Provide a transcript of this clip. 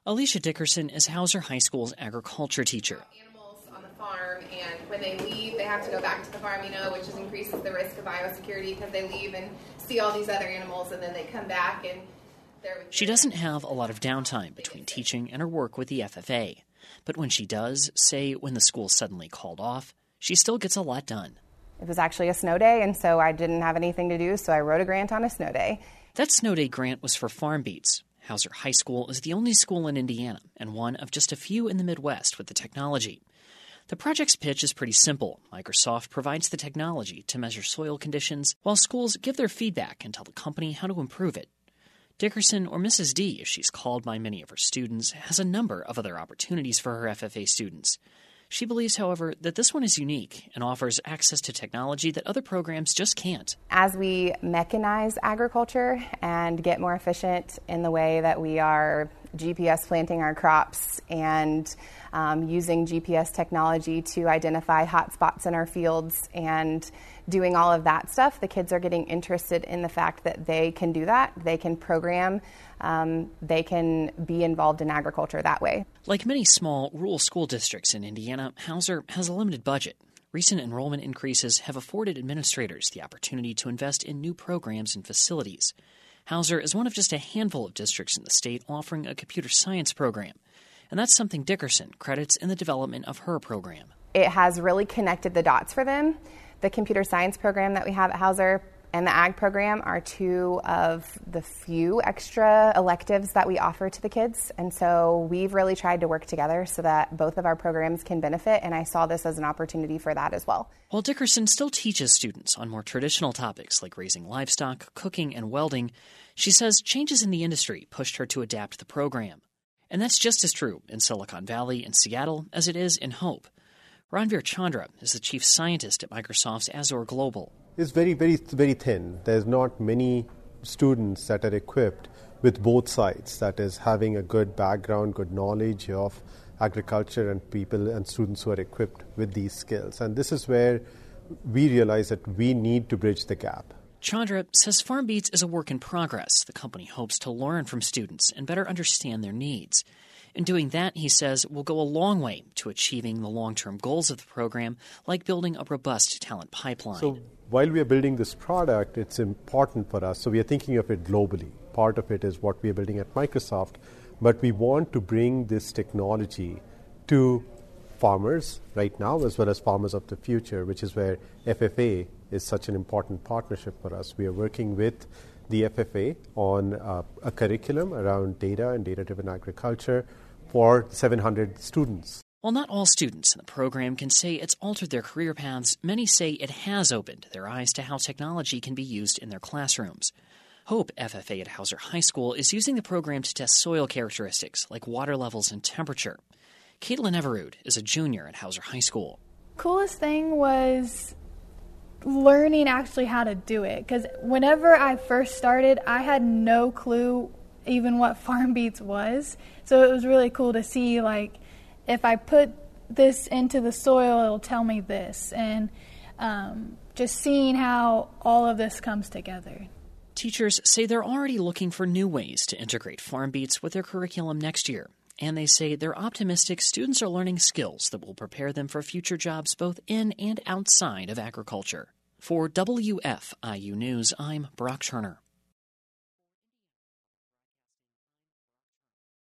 Alicia Dickerson is Hauser High School's agriculture teacher. Animals on the farm, and when they leave, they have to go back to the farm, which just increases the risk of biosecurity because they leave and see all these other animals, and then they come back and she doesn't have a lot of downtime between teaching and her work with the FFA. But when she does, say when the school suddenly called off, she still gets a lot done. It was actually a snow day, and so I didn't have anything to do, so I wrote a grant on a snow day. That snow day grant was for FarmBeats. Hauser High School is the only school in Indiana and one of just a few in the Midwest with the technology. The project's pitch is pretty simple. Microsoft provides the technology to measure soil conditions, while schools give their feedback and tell the company how to improve it. Dickerson, or Mrs. D, as she's called by many of her students, has a number of other opportunities for her FFA students. She believes, however, that this one is unique and offers access to technology that other programs just can't. As we mechanize agriculture and get more efficient in the way that we are GPS planting our crops and using GPS technology to identify hot spots in our fields and doing all of that stuff, the kids are getting interested in the fact that they can do that. They can program. They can be involved in agriculture that way. Like many small rural school districts in Indiana, Hauser has a limited budget. Recent enrollment increases have afforded administrators the opportunity to invest in new programs and facilities. Hauser is one of just a handful of districts in the state offering a computer science program. And that's something Dickerson credits in the development of her program. It has really connected the dots for them. The computer science program that we have at Hauser and the ag program are two of the few extra electives that we offer to the kids. And so we've really tried to work together so that both of our programs can benefit, and I saw this as an opportunity for that as well. While Dickerson still teaches students on more traditional topics like raising livestock, cooking, and welding, she says changes in the industry pushed her to adapt the program. And that's just as true in Silicon Valley and Seattle as it is in Hope. Ranveer Chandra is the chief scientist at Microsoft's Azure Global. It's very, very, very thin. There's not many students that are equipped with both sides, that is, having a good background, good knowledge of agriculture, and people and students who are equipped with these skills. And this is where we realize that we need to bridge the gap. Chandra says FarmBeats is a work in progress. The company hopes to learn from students and better understand their needs. In doing that, he says, will go a long way to achieving the long-term goals of the program, like building a robust talent pipeline. So while we are building this product, it's important for us. So we are thinking of it globally. Part of it is what we are building at Microsoft, but we want to bring this technology to farmers right now as well as farmers of the future, which is where FFA is such an important partnership for us. We are working with the FFA on a curriculum around data and data-driven agriculture for 700 students. While not all students in the program can say it's altered their career paths, many say it has opened their eyes to how technology can be used in their classrooms. Hope FFA at Hauser High School is using the program to test soil characteristics like water levels and temperature. Caitlin Everood is a junior at Hauser High School. Coolest thing was learning actually how to do it, because whenever I first started, I had no clue even what FarmBeats was. So it was really cool to see, like, if I put this into the soil, it'll tell me this, and just seeing how all of this comes together. Teachers say they're already looking for new ways to integrate FarmBeats with their curriculum next year. And they say they're optimistic students are learning skills that will prepare them for future jobs both in and outside of agriculture. For WFIU News, I'm Brock Turner.